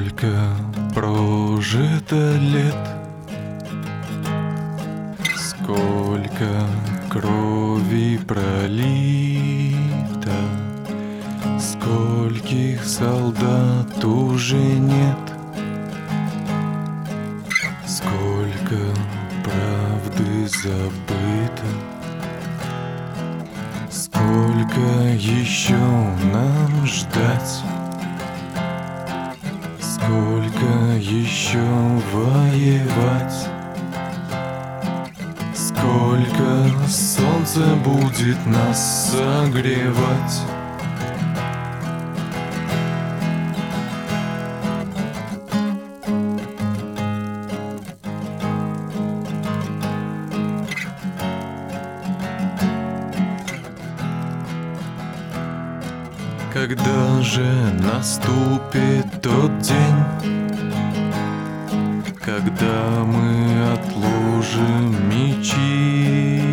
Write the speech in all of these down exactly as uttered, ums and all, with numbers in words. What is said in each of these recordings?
Сколько прожито лет, сколько крови пролито, скольких солдат уже нет, сколько правды забыто, сколько еще нам ждать, сколько еще воевать, сколько солнце будет нас согревать. Когда же наступит тот день, когда мы отложим мечи?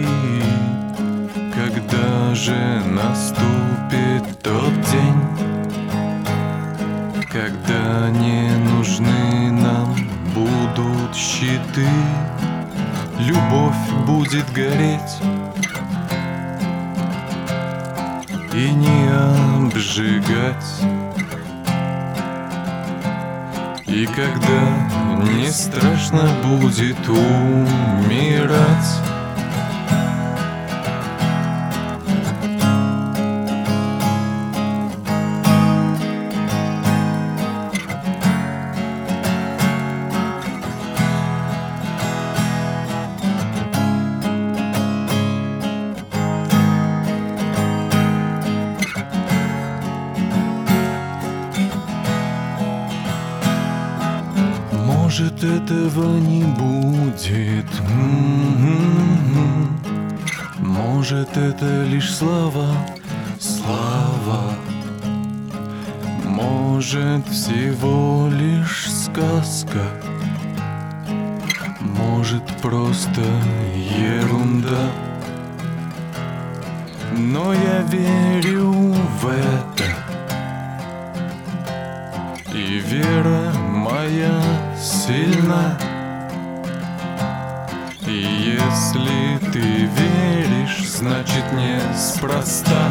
Когда же наступит тот день, когда не нужны нам будут щиты, любовь будет гореть и не обжигать, и когда не страшно будет умирать. Может, этого не будет, м-м-м. Может, это лишь слова, слова. Может, всего лишь сказка. Может, просто ерунда. Но я верю в это, и вера моя сильна. И если ты веришь, значит неспроста.